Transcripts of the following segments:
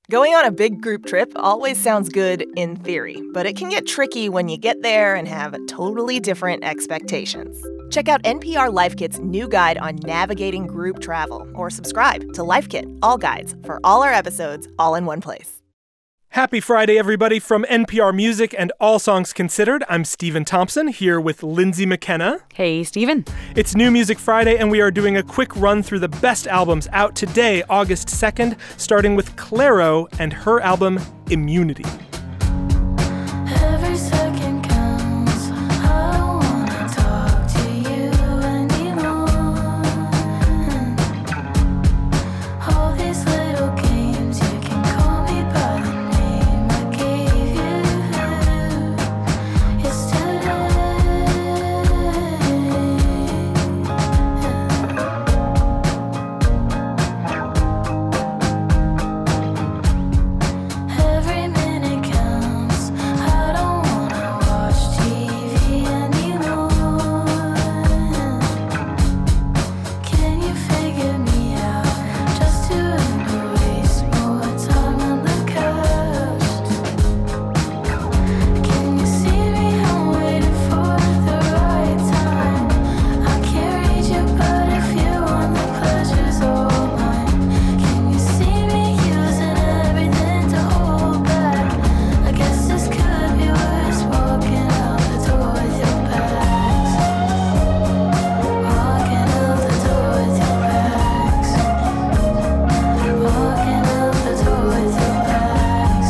Going on a big group trip always sounds good in theory, but it can get tricky when you get there and have totally different expectations. Check out NPR Life Kit's new guide on navigating group travel, or subscribe to Life Kit, all guides for all our episodes, all in one place. Happy Friday, everybody, from NPR Music and All Songs Considered. I'm Stephen Thompson, here with Lindsay McKenna. Hey, Stephen. It's New Music Friday, and we are doing a quick run through the best albums out today, August 2nd, starting with Clairo and her album, Immunity. Every second counts. I don't wanna talk to you anymore. All these little games, you can call me by the name I gave you yesterday. Every minute counts. I don't wanna watch TV anymore. Can you figure me out just to waste more time on the couch? Can you see me? I'm waiting for the right time. I can't read you, but if you want the pleasure's all mine. Can you see me using everything to hold back? I guess this could be worse, walking out the door with your bags. Walking out the door with your bags. Walking out the door with your bags.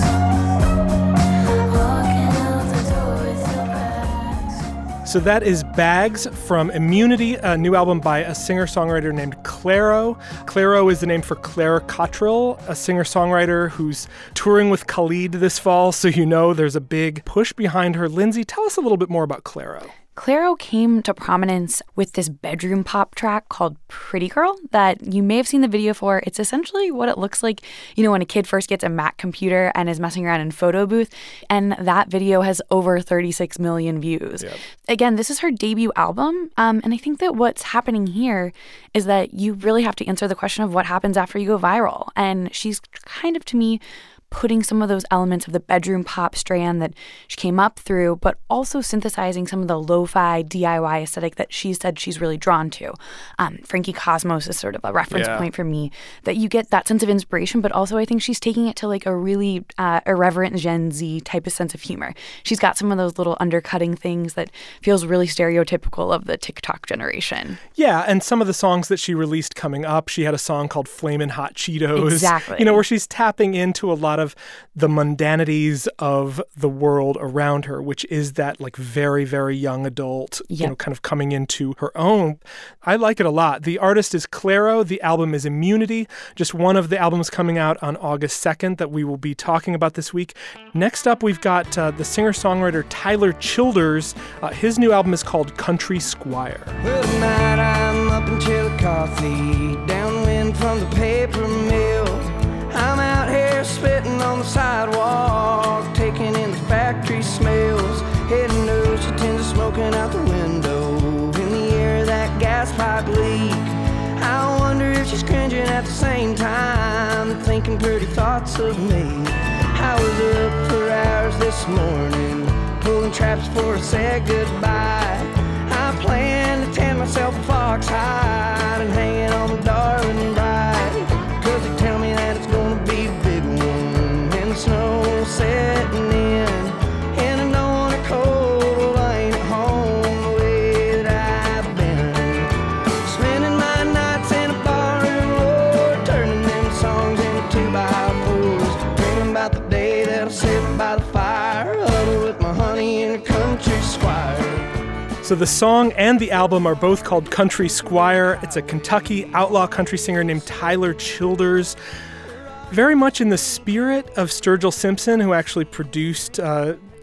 Walking out the door with your bags. So that is Bags from Immunity, a new album by a singer-songwriter named Clairo. Clairo is the name for Claire Cottrell, a singer-songwriter who's touring with Khalid this fall, so you know there's a big push behind her. Lindsay, tell us a little bit more about Clairo. Clairo came to prominence with this bedroom pop track called Pretty Girl that you may have seen the video for. It's essentially what it looks like, when a kid first gets a Mac computer and is messing around in photo booth. And that video has over 36 million views. Yep. Again, this is her debut album. And I think that what's happening here is that you really have to answer the question of what happens after you go viral. And she's kind of, to me, putting some of those elements of the bedroom pop strand that she came up through, but also synthesizing some of the lo-fi DIY aesthetic that she said she's really drawn to. Frankie Cosmos is sort of a reference point for me, that you get that sense of inspiration, but also I think she's taking it to like a really irreverent Gen Z type of sense of humor. She's got some of those little undercutting things that feels really stereotypical of the TikTok generation. Yeah, and some of the songs that she released coming up, she had a song called Flamin' Hot Cheetos. Exactly. Where she's tapping into a lot of the mundanities of the world around her, which is that like very, very young adult, kind of coming into her own. I like it a lot. The artist is Clairo. The album is Immunity, just one of the albums coming out on August 2nd that we will be talking about this week. Next up, we've got the singer-songwriter Tyler Childers. His new album is called Country Squire. Well, tonight I'm up in Chillicothe, downwind from the paper mill. I'm out here spitting on the sidewalk, taking in the factory smells. Head nose, she tends to smoking out the window. In the air, that gas pipe leak. I wonder if she's cringing at the same time, thinking pretty thoughts of me. I was up for hours this morning, pulling traps for a sad goodbye. I plan to tan myself a fox hide and hang it on the darling bride. 'Cause they tell me that it's gonna be a big one, and the snow setting in, and I know when it's cold, well, I ain't at home the way that I've been. Spending my nights in a bar and Lord, turning them songs into 2x4s, dreaming about the day that I'll sit by the fire, huddle with my honey in a country squire. So the song and the album are both called Country Squire. It's a Kentucky outlaw country singer named Tyler Childers. Very much in the spirit of Sturgill Simpson, who actually produced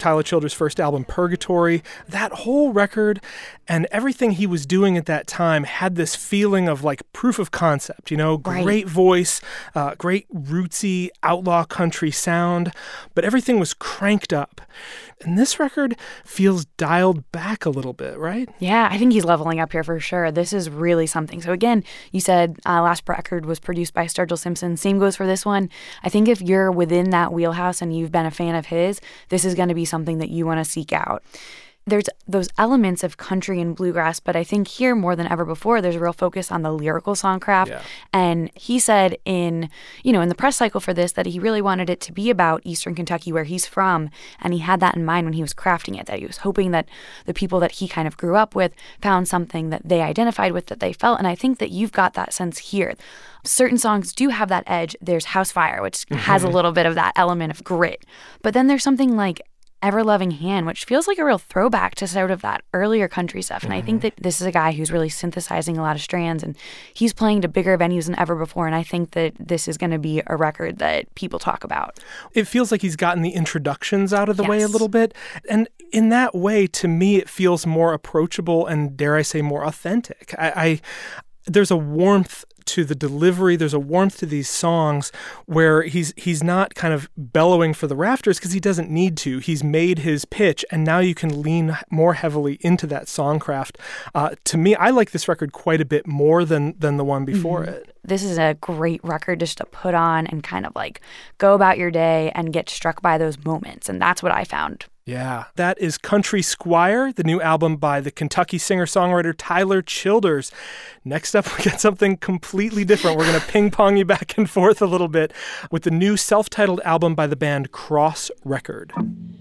Tyler Childers' first album, Purgatory. That whole record and everything he was doing at that time had this feeling of like proof of concept, you know, great voice, great rootsy outlaw country sound, but everything was cranked up. And this record feels dialed back a little bit, right? Yeah, I think he's leveling up here for sure. This is really something. So again, you said last record was produced by Sturgill Simpson. Same goes for this one. I think if you're within that wheelhouse and you've been a fan of his, this is going to be something that you want to seek out. There's those elements of country and bluegrass, but I think here more than ever before, there's a real focus on the lyrical songcraft. Yeah. And he said in the press cycle for this that he really wanted it to be about Eastern Kentucky, where he's from. And he had that in mind when he was crafting it, that he was hoping that the people that he kind of grew up with found something that they identified with, that they felt. And I think that you've got that sense here. Certain songs do have that edge. There's House Fire, which has a little bit of that element of grit. But then there's something like Ever Loving Hand, which feels like a real throwback to sort of that earlier country stuff. And I think that this is a guy who's really synthesizing a lot of strands, and he's playing to bigger venues than ever before. And I think that this is going to be a record that people talk about. It feels like he's gotten the introductions out of the way a little bit. And in that way, to me, it feels more approachable and, dare I say, more authentic. There's a warmth to the delivery. There's a warmth to these songs where he's not kind of bellowing for the rafters because he doesn't need to. He's made his pitch, and now you can lean more heavily into that songcraft. To me, I like this record quite a bit more than the one before it. This is a great record just to put on and kind of like go about your day and get struck by those moments. And that's what I found. Yeah, that is Country Squire, the new album by the Kentucky singer-songwriter Tyler Childers. Next up, we got something completely different. We're going to ping-pong you back and forth a little bit with the new self-titled album by the band Cross Record.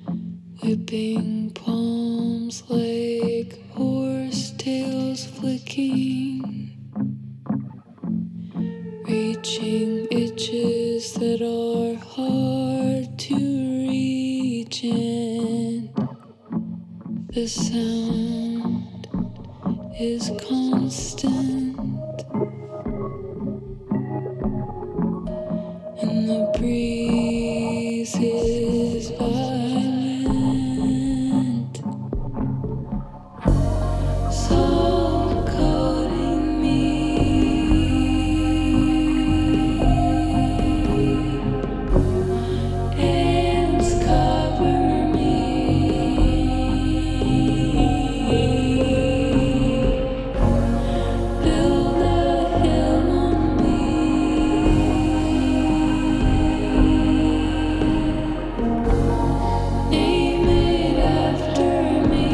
Whipping palms like horse tails flicking, reaching itches that are hard to reach, and the sound is constant, and the breeze is violent, salt coating me, ants cover me, build a hill on me, name it after me.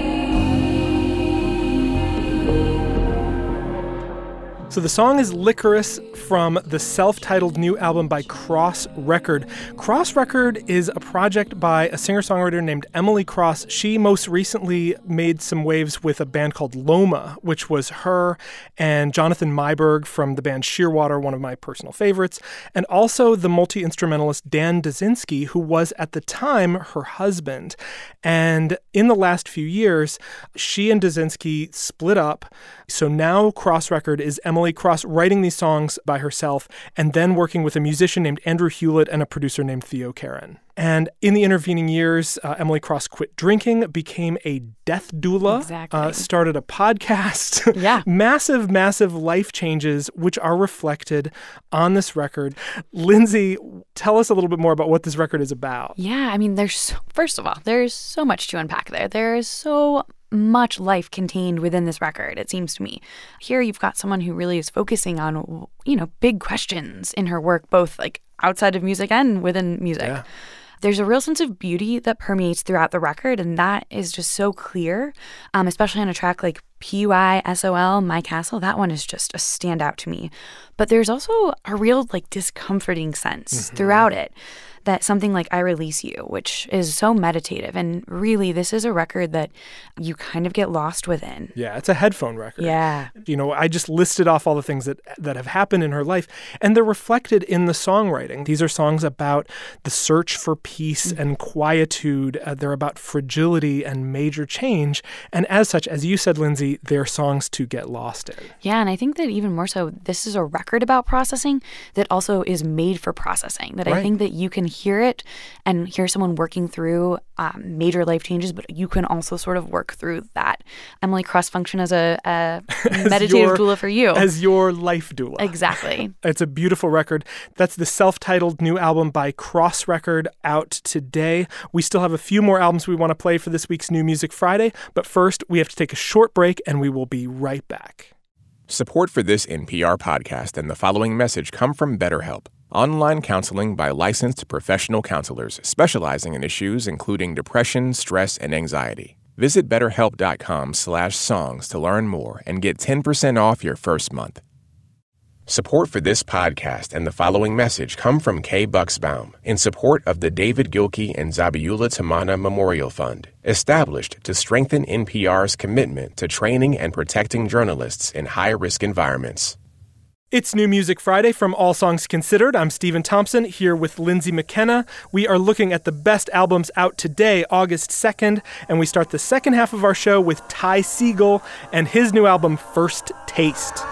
So the song is Licorice from the self-titled new album by Cross Record. Cross Record is a project by a singer-songwriter named Emily Cross. She most recently made some waves with a band called Loma, which was her and Jonathan Myberg from the band Shearwater, one of my personal favorites, and also the multi-instrumentalist Dan Dazinski, who was at the time her husband. And in the last few years, she and Dazinski split up. So now Cross Record is Emily Cross writing these songs by herself and then working with a musician named Andrew Hewlett and a producer named Theo Karen. And in the intervening years, Emily Cross quit drinking, became a death doula, started a podcast. Yeah. Massive, massive life changes, which are reflected on this record. Lindsay, tell us a little bit more about what this record is about. Yeah, I mean, first of all, there's so much to unpack there. There is so much life contained within this record, it seems to me. Here you've got someone who really is focusing on, big questions in her work, both like outside of music and within music. Yeah. There's a real sense of beauty that permeates throughout the record, and that is just so clear, especially on a track like PYSOL, My Castle. That one is just a standout to me. But there's also a real discomforting sense throughout it. That something like I Release You, which is so meditative. And really, this is a record that you kind of get lost within. Yeah, it's a headphone record. Yeah. I just listed off all the things that have happened in her life, and they're reflected in the songwriting. These are songs about the search for peace and quietude. They're about fragility and major change. And as such, as you said, Lindsay, they're songs to get lost in. Yeah, and I think that even more so, this is a record about processing that also is made for processing. That I think that you can hear it and hear someone working through major life changes, but you can also sort of work through that. Emily Cross function as a meditative doula for you. As your life doula. Exactly. It's a beautiful record. That's the self-titled new album by Cross Record, out today. We still have a few more albums we want to play for this week's New Music Friday, but first we have to take a short break and we will be right back. Support for this NPR podcast and the following message come from BetterHelp, online counseling by licensed professional counselors specializing in issues including depression, stress, and anxiety. Visit BetterHelp.com/songs to learn more and get 10% off your first month. Support for this podcast and the following message come from Kay Bucksbaum in support of the David Gilkey and Zabiula Tamana Memorial Fund, established to strengthen NPR's commitment to training and protecting journalists in high-risk environments. It's New Music Friday from All Songs Considered. I'm Stephen Thompson here with Lindsay McKenna. We are looking at the best albums out today, August 2nd, and we start the second half of our show with Ty Segall and his new album, First Taste.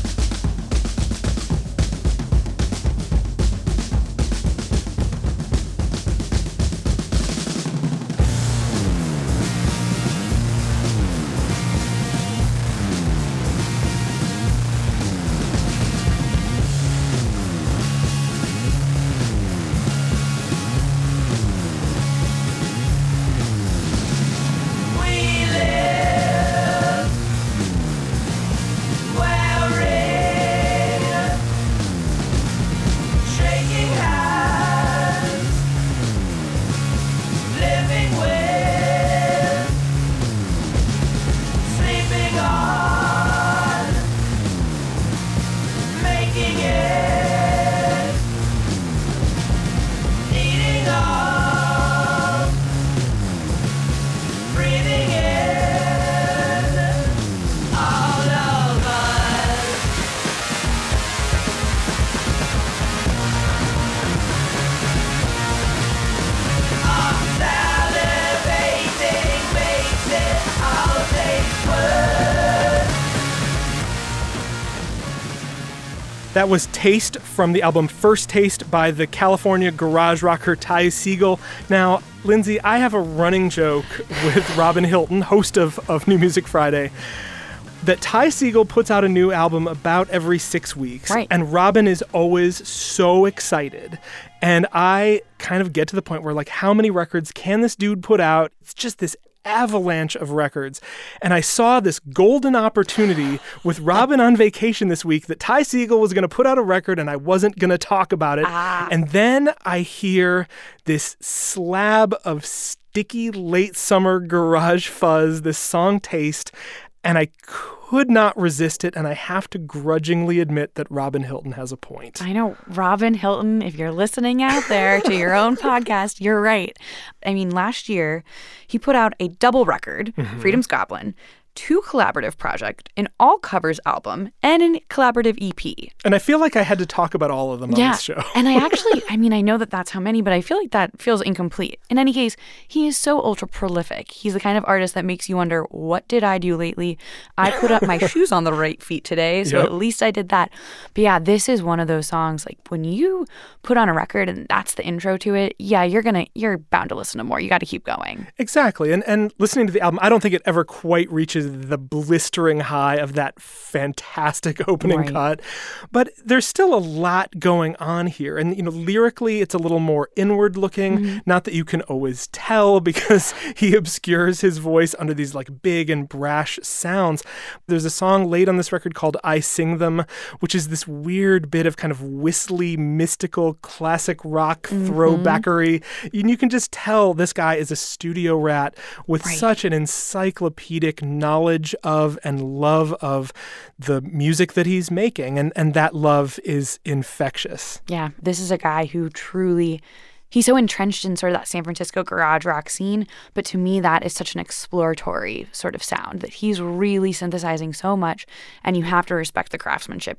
That was Taste from the album First Taste by the California garage rocker Ty Segall. Now, Lindsay, I have a running joke with Robin Hilton, host of New Music Friday, that Ty Segall puts out a new album about every 6 weeks. Right. And Robin is always so excited. And I kind of get to the point where, like, how many records can this dude put out? It's just this avalanche of records. And I saw this golden opportunity with Robin on vacation this week that Ty Segall was going to put out a record and I wasn't going to talk about it. And then I hear this slab of sticky late summer garage fuzz, this song Taste, and I could not resist it, and I have to grudgingly admit that Robin Hilton has a point. I know. Robin Hilton, if you're listening out there to your own podcast, you're right. I mean, last year, he put out a double record, Freedom's Goblin, 2 collaborative projects, an all-covers album, and a collaborative EP. And I feel like I had to talk about all of them on this show. And I actually, I mean, I know that that's how many, but I feel like that feels incomplete. In any case, he is so ultra-prolific. He's the kind of artist that makes you wonder, what did I do lately? I put up my shoes on the right feet today, so at least I did that. But yeah, this is one of those songs, like, when you put on a record and that's the intro to it, yeah, you're bound to listen to more. You got to keep going. Exactly. And listening to the album, I don't think it ever quite reaches the blistering high of that fantastic opening cut. But there's still a lot going on here. And, you know, lyrically, it's a little more inward looking. Not that you can always tell because he obscures his voice under these like big and brash sounds. There's a song late on this record called I Sing Them, which is this weird bit of kind of whistly, mystical, classic rock throwbackery. And you can just tell this guy is a studio rat with such an encyclopedic knowledge of and love of the music that he's making. And that love is infectious. Yeah, this is a guy who truly, he's so entrenched in sort of that San Francisco garage rock scene. But to me, that is such an exploratory sort of sound that he's really synthesizing so much. And you have to respect the craftsmanship here.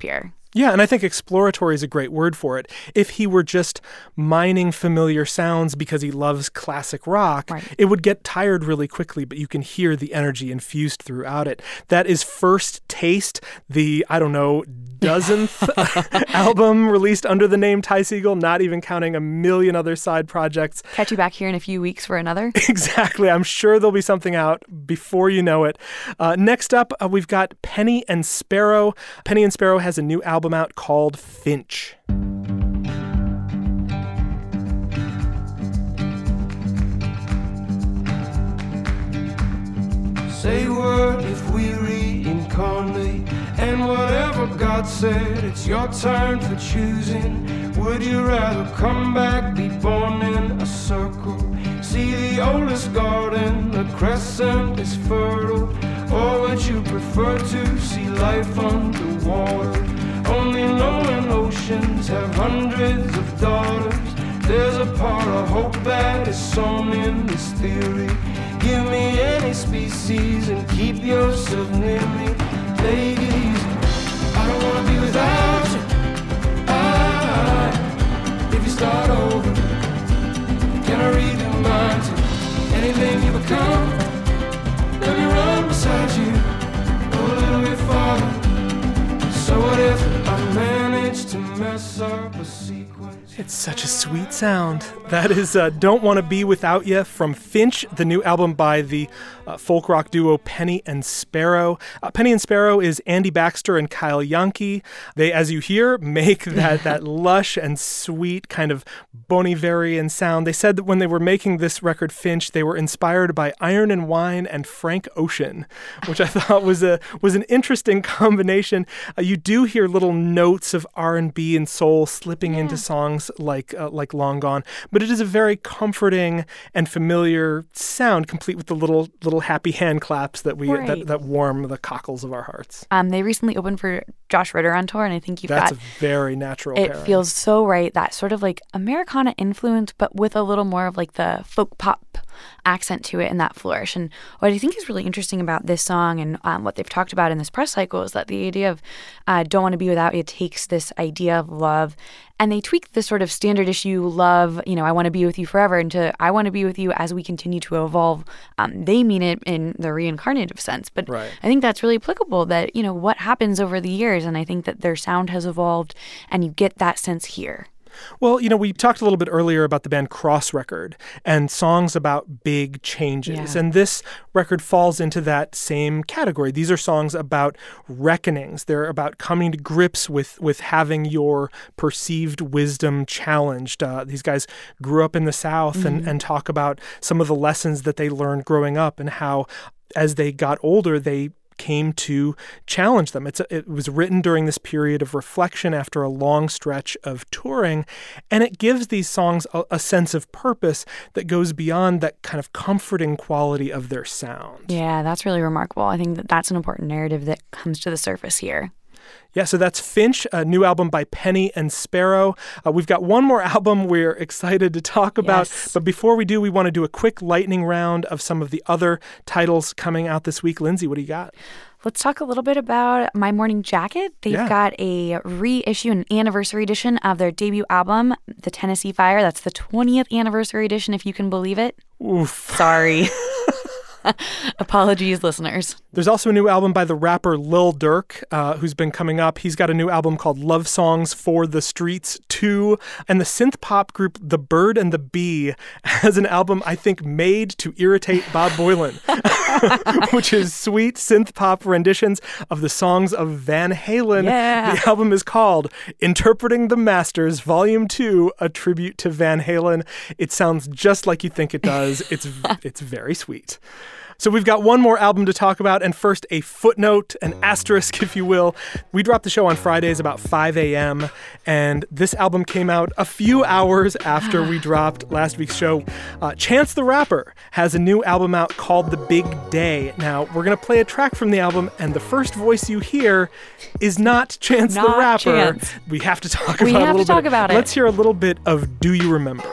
Yeah, and I think exploratory is a great word for it. If he were just mining familiar sounds because he loves classic rock, it would get tired really quickly, but you can hear the energy infused throughout it. That is First Taste, the, dozenth album released under the name Ty Segall, not even counting a million other side projects. Catch you back here in a few weeks for another. Exactly. I'm sure there'll be something out before you know it. Next up, we've got Penny and Sparrow. Penny and Sparrow has a new album out called Finch. Say what if we reincarnate, and whatever God said, it's your turn for choosing. Would you rather come back, be born in a circle, see the oldest garden, the crescent is fertile? Or would you prefer to see life underwater, only knowing oceans have hundreds of daughters? There's a part of hope that is sown in this theory. Give me any species and keep yourself near me. Take it easy, I don't wanna be without you. If you start over, can I read your mind to anything you become? Let me run beside you, go a little bit farther. So what if I manage to mess up a sequence? It's such a sweet sound. That is Don't Want to Be Without Ya from Finch, the new album by the folk rock duo Penny and Sparrow. Penny and Sparrow is Andy Baxter and Kyle Yankee. They, as you hear, make that lush and sweet kind of Bon Iverian sound. They said that when they were making this record, Finch, they were inspired by Iron and Wine and Frank Ocean, which I thought was an interesting combination. You do hear little notes of R&B and soul slipping into songs like Long Gone, but it is a very comforting and familiar sound, complete with the little happy hand claps that that warm the cockles of our hearts. They recently opened for Josh Ritter on tour, and I think that's a very natural it pairing. Feels so right, that sort of like Americana influence, but with a little more of like the folk pop accent to it and that flourish. And what I think is really interesting about this song and what they've talked about in this press cycle is that the idea of Don't Want to Be Without You takes this idea of love, and they tweak the sort of standard issue love, I want to be with you forever, into I want to be with you as we continue to evolve. They mean it in the reincarnative sense, but I think that's really applicable, that, what happens over the years, and I think that their sound has evolved, and you get that sense here. Well, we talked a little bit earlier about the band Cross Record and songs about big changes. And this record falls into that same category. These are songs about reckonings. They're about coming to grips with having your perceived wisdom challenged. These guys grew up in the South and talk about some of the lessons that they learned growing up and how, as they got older, they came to challenge them. It was written during this period of reflection after a long stretch of touring, and it gives these songs a sense of purpose that goes beyond that kind of comforting quality of their sound. Yeah, that's really remarkable. I think that's an important narrative that comes to the surface here. Yeah, so that's Finch, a new album by Penny and Sparrow. We've got one more album we're excited to talk about, but before we do, we want to do a quick lightning round of some of the other titles coming out this week. Lindsay, what do you got? Let's talk a little bit about My Morning Jacket. They've got a reissue, an anniversary edition of their debut album, The Tennessee Fire. That's the 20th anniversary edition, if you can believe it. Oof. Sorry. Apologies, listeners. There's also a new album by the rapper Lil Durk, who's been coming up. He's got a new album called Love Songs for the Streets 2. And the synth pop group The Bird and the Bee has an album, I think, made to irritate Bob Boilen, which is sweet synth pop renditions of the songs of Van Halen. Yeah. The album is called Interpreting the Masters, Volume 2, a tribute to Van Halen. It sounds just like you think it does. It's very sweet. So we've got one more album to talk about, and first a footnote, an asterisk, if you will. We drop the show on Fridays about 5 a.m., and this album came out a few hours after we dropped last week's show. Chance the Rapper has a new album out called The Big Day. Now, we're going to play a track from the album, and the first voice you hear is not Chance the Rapper. Chance. We have to talk about it a little bit. We have to talk about it. Let's hear a little bit of Do You Remember?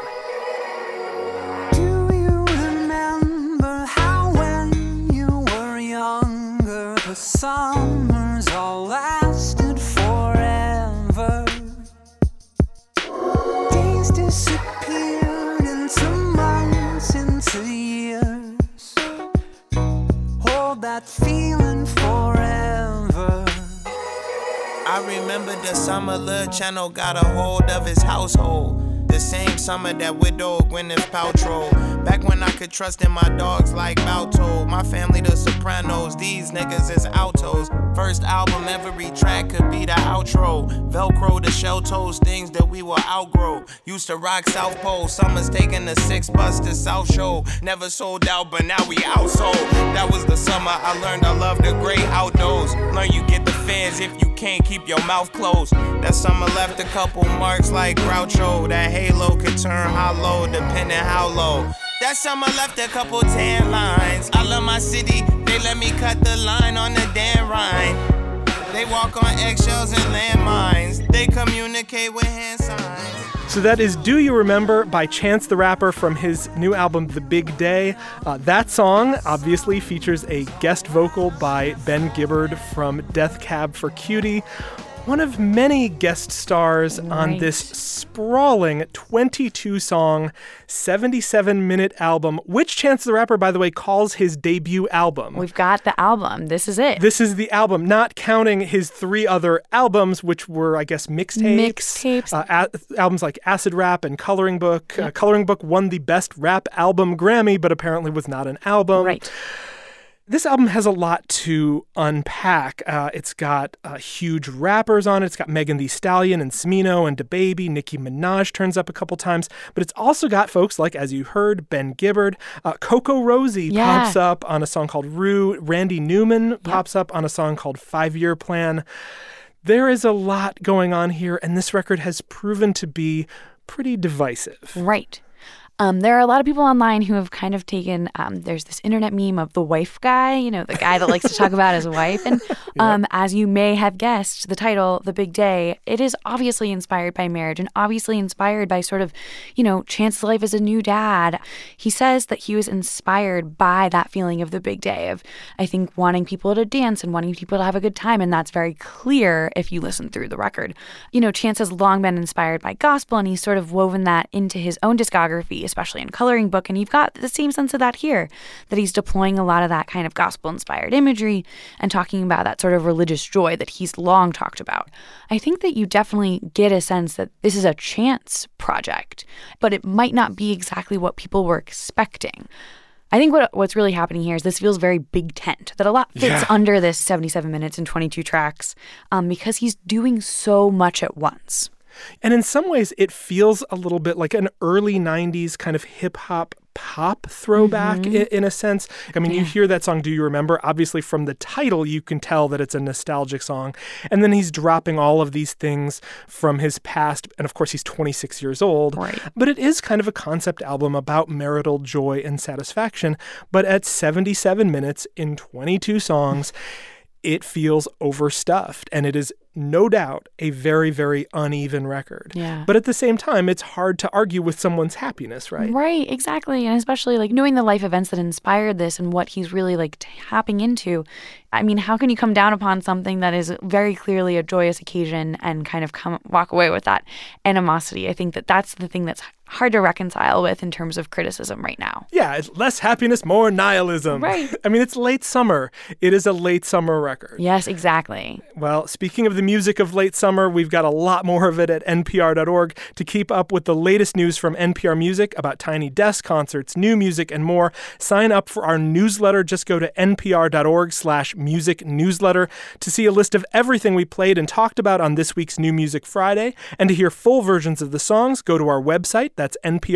Summers all lasted forever. disappeared into months, into years. Hold that feeling forever. I remember the summer Lil Channel got a hold of his household. The same summer that widowed Gwyneth Paltrow. Back when I could trust in my dogs like Balto. My family the Sopranos, these niggas is altos. First album, every track could be the outro. Velcro, the shell toes, things that we will outgrow. Used to rock South Pole, summers taking the 6 bus to South Show. Never sold out, but now we outsold. That was the summer I learned I love the great outdoors. Learn you get the fans if you can't keep your mouth closed. That summer left a couple marks like Groucho. That halo could turn hollow depending how low. That summer left a couple tan lines. I love my city, they let me cut the line on the Dan Rhine. They walk on eggshells and landmines. They communicate with hand signs. So that is Do You Remember by Chance the Rapper from his new album, The Big Day. That song obviously features a guest vocal by Ben Gibbard from Death Cab for Cutie. One of many guest stars on this sprawling 22-song, 77-minute album, which Chance the Rapper, by the way, calls his debut album. We've got the album. This is it. This is the album, not counting his 3 other albums, which were, I guess, mixtapes. Albums like Acid Rap and Coloring Book. Yep. Coloring Book won the Best Rap Album Grammy, but apparently was not an album. Right. This album has a lot to unpack. It's got huge rappers on it. It's got Megan Thee Stallion and Smino and DaBaby. Nicki Minaj turns up a couple times. But it's also got folks like, as you heard, Ben Gibbard. Coco Rosie pops up on a song called Rue. Randy Newman pops up on a song called 5-Year Plan. There is a lot going on here, and this record has proven to be pretty divisive. Right. There are a lot of people online who have kind of taken, there's this internet meme of the wife guy, you know, the guy that likes to talk about his wife. And as you may have guessed, the title, The Big Day, it is obviously inspired by marriage and obviously inspired by sort of, you know, Chance's life as a new dad. He says that he was inspired by that feeling of the big day, of, I think, wanting people to dance and wanting people to have a good time. And that's very clear if you listen through the record. You know, Chance has long been inspired by gospel, and he's sort of woven that into his own discography, especially in Coloring Book. And you've got the same sense of that here, that he's deploying a lot of that kind of gospel-inspired imagery and talking about that sort of religious joy that he's long talked about. I think that you definitely get a sense that this is a Chance project, but it might not be exactly what people were expecting. I think what's really happening here is this feels very Big Tent, that a lot fits under this 77 minutes and 22 tracks because he's doing so much at once. And in some ways, it feels a little bit like an early 90s kind of hip-hop pop throwback in a sense. I mean, you hear that song, Do You Remember? Obviously, from the title, you can tell that it's a nostalgic song. And then he's dropping all of these things from his past. And of course, he's 26 years old. Right. But it is kind of a concept album about marital joy and satisfaction. But at 77 minutes in 22 songs, it feels overstuffed, and it is no doubt a very, very uneven record. Yeah. But at the same time, it's hard to argue with someone's happiness, right? Right, exactly. And especially like knowing the life events that inspired this and what he's really like tapping into. I mean, how can you come down upon something that is very clearly a joyous occasion and kind of walk away with that animosity? I think that that's the thing that's hard to reconcile with in terms of criticism right now. Yeah, it's less happiness, more nihilism. Right. I mean, it's late summer. It is a late summer record. Yes, exactly. Well, speaking of the music of late summer, we've got a lot more of it at npr.org. To keep up with the latest news from NPR Music about Tiny Desk concerts, new music, and more, sign up for our newsletter. Just go to npr.org/music newsletter to see a list of everything we played and talked about on this week's New Music Friday. And to hear full versions of the songs, go to our website. That's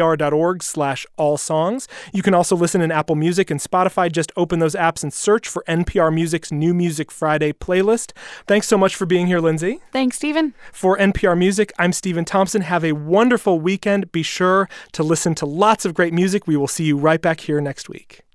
npr.org/allsongs. You can also listen in Apple Music and Spotify. Just open those apps and search for NPR Music's New Music Friday playlist. Thanks so much for being here, Lindsay. Thanks, Stephen. For NPR Music, I'm Stephen Thompson. Have a wonderful weekend. Be sure to listen to lots of great music. We will see you right back here next week.